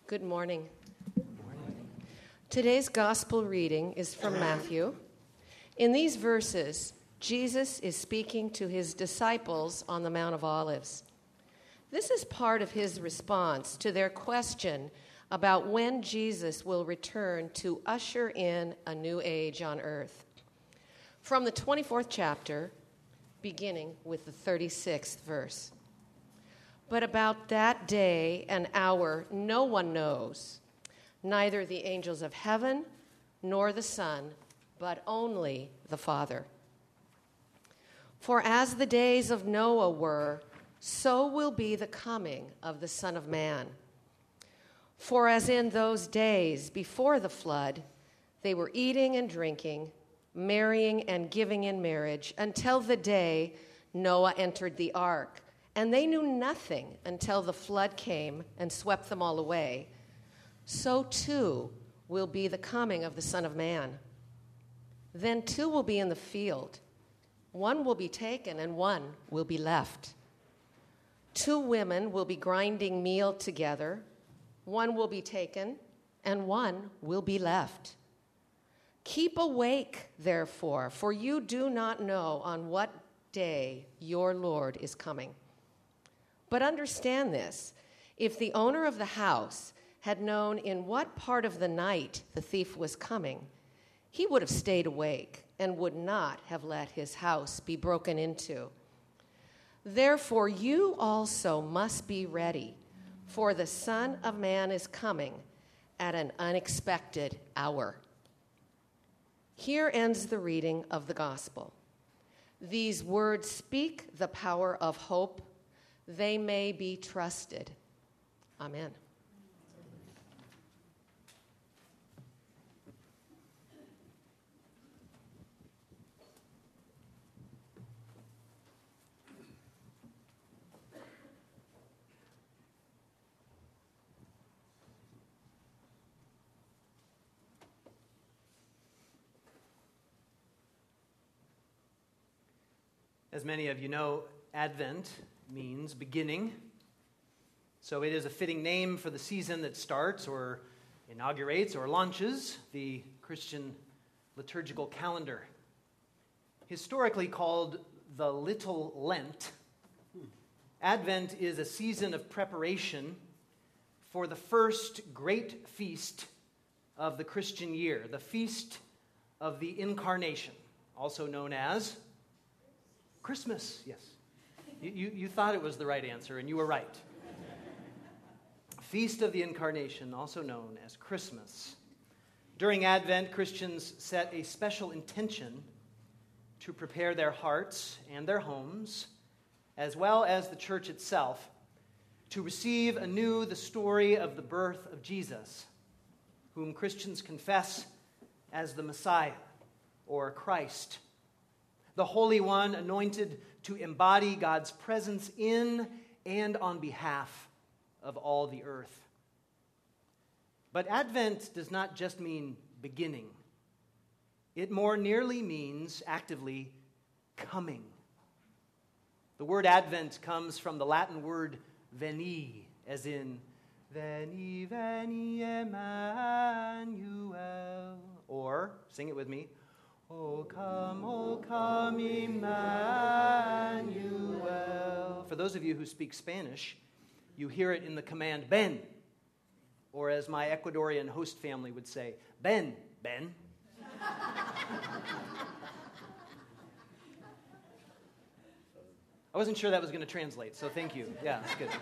Good morning. Today's gospel reading is from Matthew. In these verses, Jesus is speaking to his disciples on the Mount of Olives. This is part of his response to their question about when Jesus will return to usher in a new age on earth. From the 24th chapter, beginning with the 36th verse. But about that day and hour no one knows, neither the angels of heaven nor the Son, but only the Father. For as the days of Noah were, so will be the coming of the Son of Man. For as in those days before the flood, they were eating and drinking, marrying and giving in marriage, until the day Noah entered the ark. And they knew nothing until the flood came and swept them all away. So too will be the coming of the Son of Man. Then two will be in the field. One will be taken and one will be left. Two women will be grinding meal together. One will be taken and one will be left. Keep awake, therefore, for you do not know on what day your Lord is coming. But understand this, if the owner of the house had known in what part of the night the thief was coming, he would have stayed awake and would not have let his house be broken into. Therefore, you also must be ready, for the Son of Man is coming at an unexpected hour. Here ends the reading of the gospel. These words speak the power of hope. They may be trusted. Amen. As many of you know, Advent means beginning. So it is a fitting name for the season that starts or inaugurates or launches the Christian liturgical calendar. Historically called the Little Lent, Advent is a season of preparation for the first great feast of the Christian year, the Feast of the Incarnation, also known as Christmas. Yes. You thought it was the right answer, and you were right. Feast of the Incarnation, also known as Christmas. During Advent, Christians set a special intention to prepare their hearts and their homes, as well as the church itself, to receive anew the story of the birth of Jesus, whom Christians confess as the Messiah, or Christ, the Holy One anointed to embody God's presence in and on behalf of all the earth. But Advent does not just mean beginning. It more nearly means actively coming. The word Advent comes from the Latin word veni, as in veni, veni, Emmanuel. Or, sing it with me, O come, Emmanuel. For those of you who speak Spanish, you hear it in the command, ven. Or as my Ecuadorian host family would say, ben. I wasn't sure that was going to translate, so thank you. Yeah, that's good.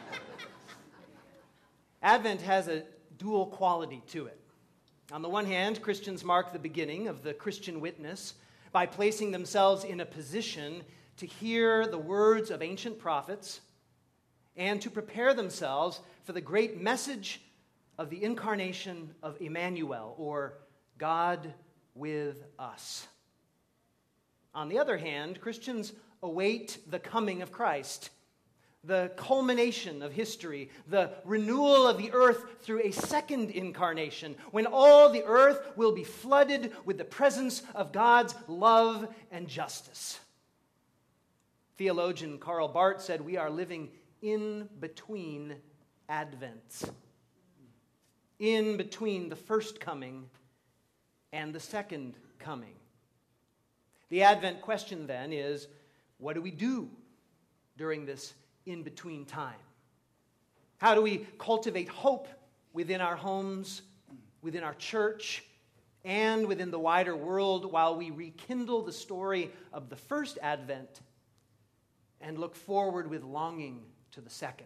Advent has a dual quality to it. On the one hand, Christians mark the beginning of the Christian witness by placing themselves in a position to hear the words of ancient prophets and to prepare themselves for the great message of the incarnation of Emmanuel, or God with us. On the other hand, Christians await the coming of Christ, the culmination of history, the renewal of the earth through a second incarnation, when all the earth will be flooded with the presence of God's love and justice. Theologian Karl Barth said, "We are living in between Advents." in between the first coming and the second coming. The Advent question then is, what do we do during this in-between time? How do we cultivate hope within our homes, within our church, and within the wider world while we rekindle the story of the first Advent and look forward with longing to the second?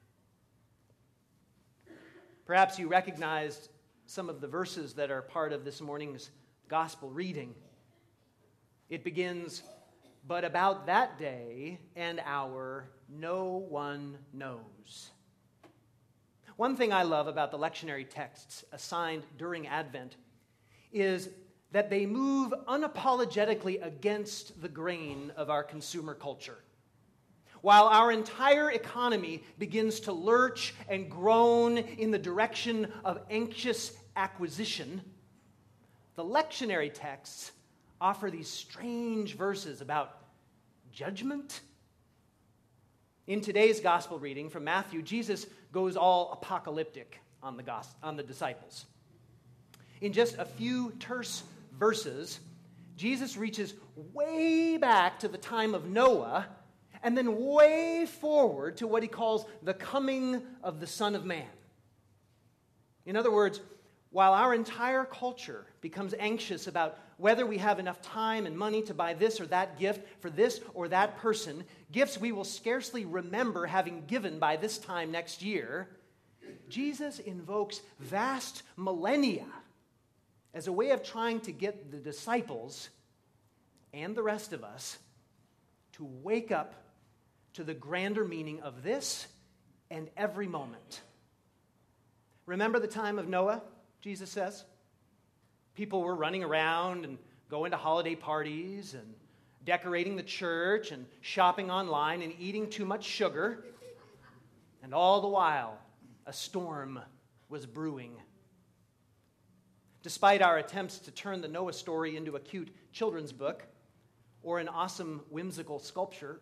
Perhaps you recognized some of the verses that are part of this morning's gospel reading. It begins, "But about that day and hour no one knows." One thing I love about the lectionary texts assigned during Advent is that they move unapologetically against the grain of our consumer culture. While our entire economy begins to lurch and groan in the direction of anxious acquisition, the lectionary texts offer these strange verses about judgment. In today's gospel reading from Matthew, Jesus goes all apocalyptic on the disciples. In just a few terse verses, Jesus reaches way back to the time of Noah and then way forward to what he calls the coming of the Son of Man. In other words, while our entire culture becomes anxious about whether we have enough time and money to buy this or that gift for this or that person, gifts we will scarcely remember having given by this time next year, Jesus invokes vast millennia as a way of trying to get the disciples and the rest of us to wake up to the grander meaning of this and every moment. Remember the time of Noah, Jesus says? People were running around and going to holiday parties and decorating the church and shopping online and eating too much sugar. And all the while, a storm was brewing. Despite our attempts to turn the Noah story into a cute children's book or an awesome whimsical sculpture,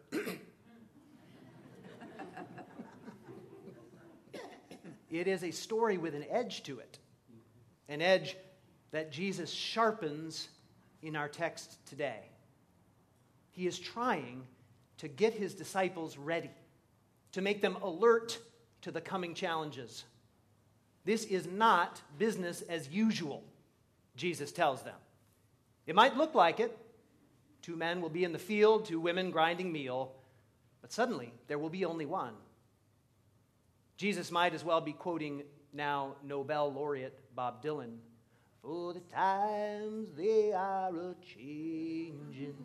it is a story with an edge to it, an edge that Jesus sharpens in our text today. He is trying to get his disciples ready, to make them alert to the coming challenges. This is not business as usual, Jesus tells them. It might look like it. 2 men will be in the field, 2 women grinding meal, but suddenly there will be only one. Jesus might as well be quoting now Nobel laureate Bob Dylan, "For the times they are a-changin'."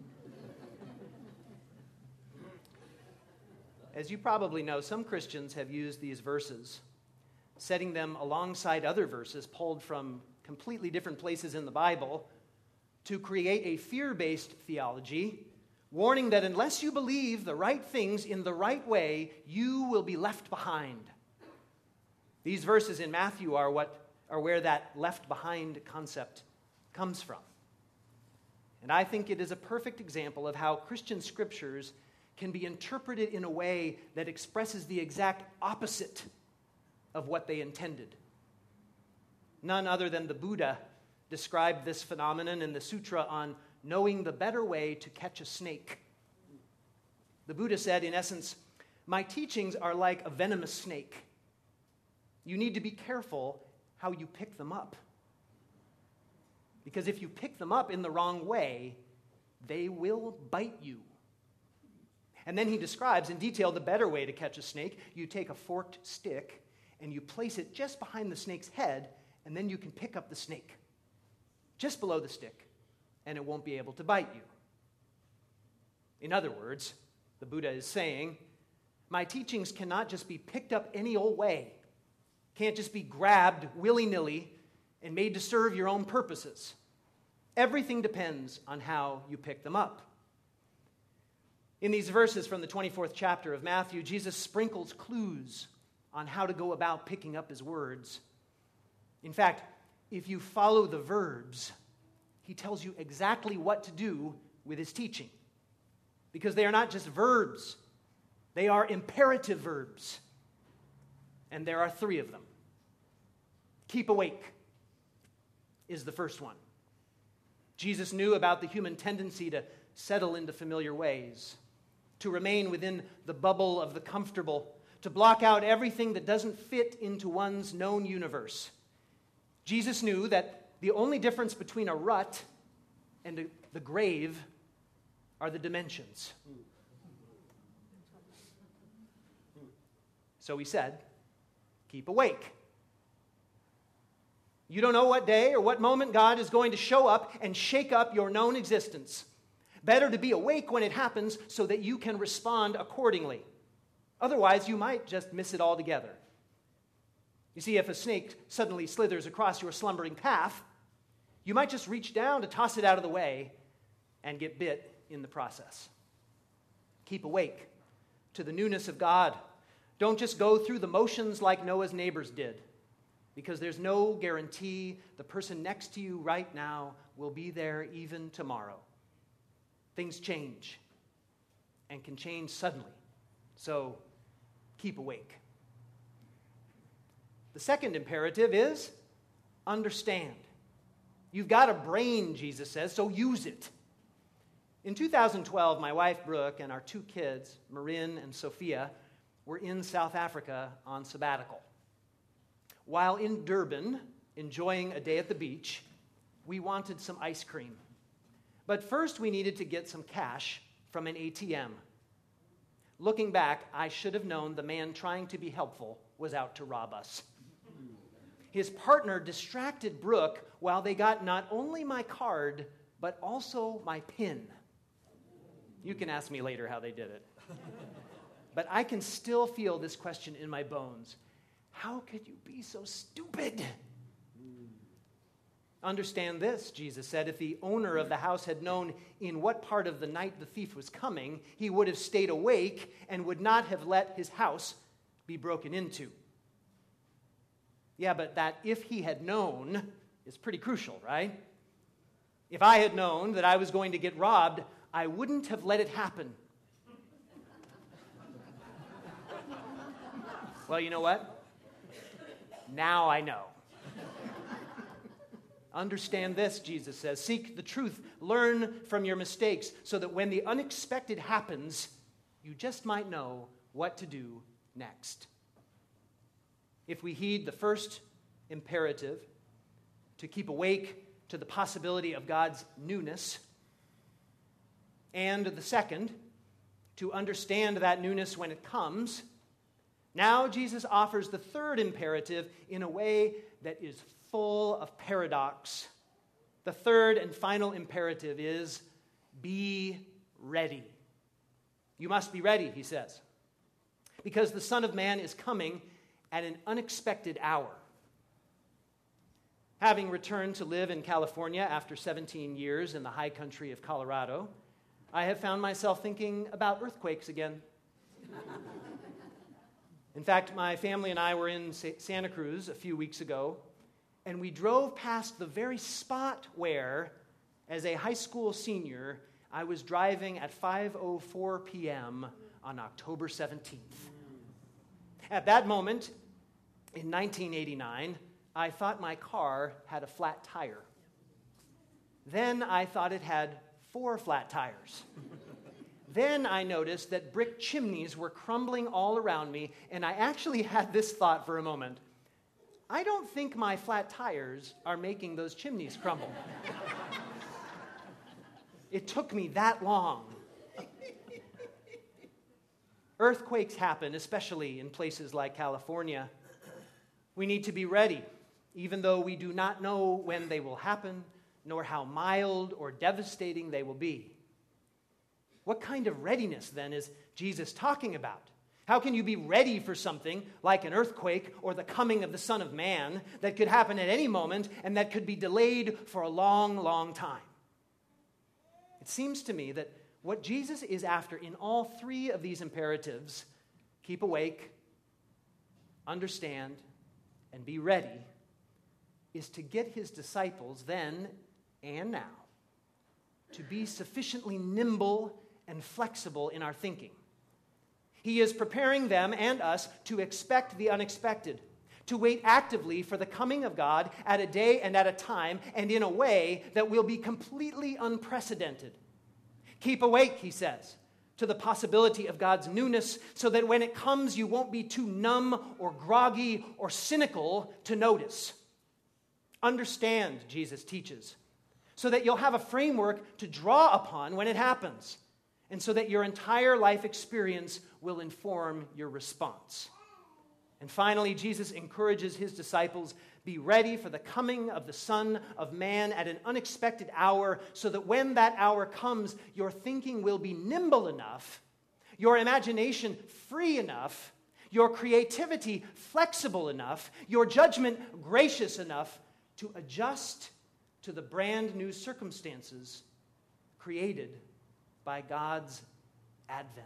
As you probably know, some Christians have used these verses, setting them alongside other verses pulled from completely different places in the Bible, to create a fear-based theology, warning that unless you believe the right things in the right way, you will be left behind. These verses in Matthew are where that left behind concept comes from. And I think it is a perfect example of how Christian scriptures can be interpreted in a way that expresses the exact opposite of what they intended. None other than the Buddha described this phenomenon in the sutra on knowing the better way to catch a snake. The Buddha said, in essence, "My teachings are like a venomous snake. You need to be careful how you pick them up. Because if you pick them up in the wrong way, they will bite you." And then he describes in detail the better way to catch a snake. You take a forked stick and you place it just behind the snake's head, and then you can pick up the snake just below the stick, and it won't be able to bite you. In other words, the Buddha is saying, my teachings cannot just be picked up any old way, can't just be grabbed willy-nilly and made to serve your own purposes. Everything depends on how you pick them up. In these verses from the 24th chapter of Matthew, Jesus sprinkles clues on how to go about picking up his words. In fact, if you follow the verbs, he tells you exactly what to do with his teaching. Because they are not just verbs, they are imperative verbs. And there are 3 of them. Keep awake is the first one. Jesus knew about the human tendency to settle into familiar ways, to remain within the bubble of the comfortable, to block out everything that doesn't fit into one's known universe. Jesus knew that the only difference between a rut and the grave are the dimensions. So he said, keep awake. You don't know what day or what moment God is going to show up and shake up your known existence. Better to be awake when it happens so that you can respond accordingly. Otherwise, you might just miss it altogether. You see, if a snake suddenly slithers across your slumbering path, you might just reach down to toss it out of the way and get bit in the process. Keep awake to the newness of God. Don't just go through the motions like Noah's neighbors did, because there's no guarantee the person next to you right now will be there even tomorrow. Things change and can change suddenly. So keep awake. The second imperative is understand. You've got a brain, Jesus says, so use it. In 2012, my wife Brooke and our two kids, Marin and Sophia, were in South Africa on sabbatical. While in Durban, enjoying a day at the beach, we wanted some ice cream. But first we needed to get some cash from an ATM. Looking back, I should have known the man trying to be helpful was out to rob us. His partner distracted Brooke while they got not only my card, but also my PIN. You can ask me later how they did it. But I can still feel this question in my bones. How could you be so stupid? Understand this, Jesus said, if the owner of the house had known in what part of the night the thief was coming, he would have stayed awake and would not have let his house be broken into. Yeah, but that if he had known is pretty crucial, right? If I had known that I was going to get robbed, I wouldn't have let it happen. Well, you know what? Now I know. Understand this, Jesus says. Seek the truth. Learn from your mistakes so that when the unexpected happens, you just might know what to do next. If we heed the first imperative, to keep awake to the possibility of God's newness, and the second, to understand that newness when it comes, now Jesus offers the third imperative in a way that is full of paradox. The third and final imperative is, be ready. You must be ready, he says, because the Son of Man is coming at an unexpected hour. Having returned to live in California after 17 years in the high country of Colorado, I have found myself thinking about earthquakes again. In fact, my family and I were in Santa Cruz a few weeks ago, and we drove past the very spot where, as a high school senior, I was driving at 5:04 p.m. on October 17th. At that moment, in 1989, I thought my car had a flat tire. Then I thought it had 4 flat tires. Then I noticed that brick chimneys were crumbling all around me, and I actually had this thought for a moment. I don't think my flat tires are making those chimneys crumble. It took me that long. Earthquakes happen, especially in places like California. We need to be ready, even though we do not know when they will happen, nor how mild or devastating they will be. What kind of readiness, then, is Jesus talking about? How can you be ready for something like an earthquake or the coming of the Son of Man that could happen at any moment and that could be delayed for a long, long time? It seems to me that what Jesus is after in all 3 of these imperatives, keep awake, understand, and be ready, is to get his disciples then and now to be sufficiently nimble and flexible in our thinking. He is preparing them and us to expect the unexpected, to wait actively for the coming of God at a day and at a time and in a way that will be completely unprecedented. Keep awake, he says, to the possibility of God's newness so that when it comes, you won't be too numb or groggy or cynical to notice. Understand, Jesus teaches, so that you'll have a framework to draw upon when it happens, and so that your entire life experience will inform your response. And finally, Jesus encourages his disciples, be ready for the coming of the Son of Man at an unexpected hour, so that when that hour comes, your thinking will be nimble enough, your imagination free enough, your creativity flexible enough, your judgment gracious enough to adjust to the brand new circumstances created by God's advent.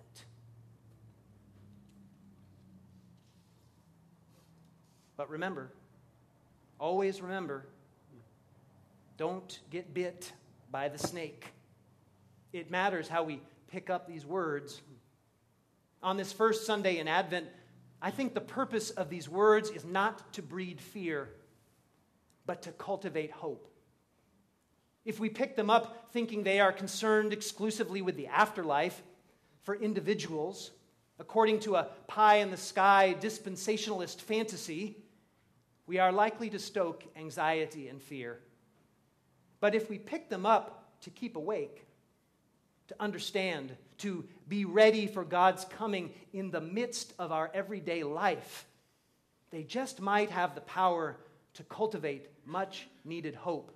But remember, always remember, don't get bit by the snake. It matters how we pick up these words. On this first Sunday in Advent, I think the purpose of these words is not to breed fear, but to cultivate hope. If we pick them up thinking they are concerned exclusively with the afterlife for individuals, according to a pie-in-the-sky dispensationalist fantasy, we are likely to stoke anxiety and fear. But if we pick them up to keep awake, to understand, to be ready for God's coming in the midst of our everyday life, they just might have the power to cultivate much-needed hope.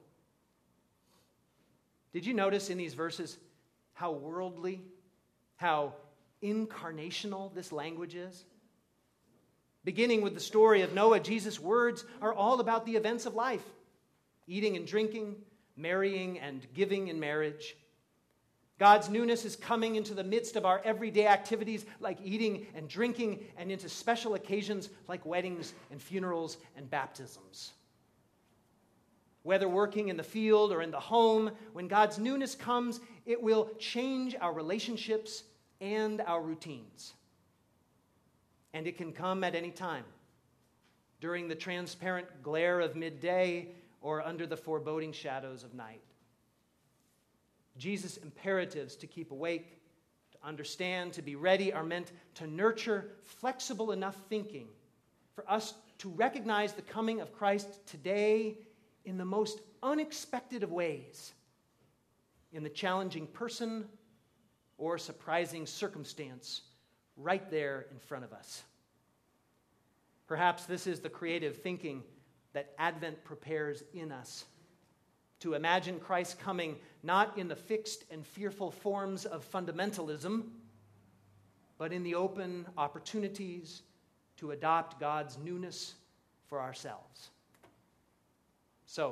Did you notice in these verses how worldly, how incarnational this language is? Beginning with the story of Noah, Jesus' words are all about the events of life: eating and drinking, marrying and giving in marriage. God's newness is coming into the midst of our everyday activities like eating and drinking, and into special occasions like weddings and funerals and baptisms. Whether working in the field or in the home, when God's newness comes, it will change our relationships and our routines. And it can come at any time, during the transparent glare of midday or under the foreboding shadows of night. Jesus' imperatives to keep awake, to understand, to be ready are meant to nurture flexible enough thinking for us to recognize the coming of Christ today in the most unexpected of ways, in the challenging person or surprising circumstance right there in front of us. Perhaps this is the creative thinking that Advent prepares in us, to imagine Christ coming not in the fixed and fearful forms of fundamentalism, but in the open opportunities to adopt God's newness for ourselves. So,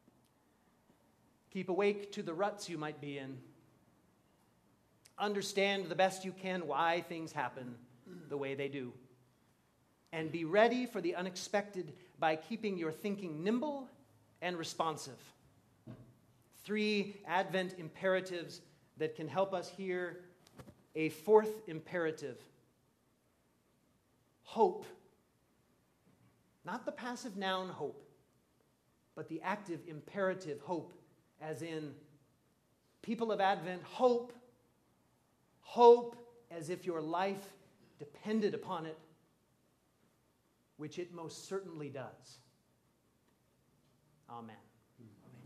keep awake to the ruts you might be in. Understand the best you can why things happen the way they do. And be ready for the unexpected by keeping your thinking nimble and responsive. 3 Advent imperatives that can help us hear a 4th imperative. Hope. Not the passive noun hope, but the active imperative hope, as in, people of Advent, hope. Hope as if your life depended upon it, which it most certainly does. Amen.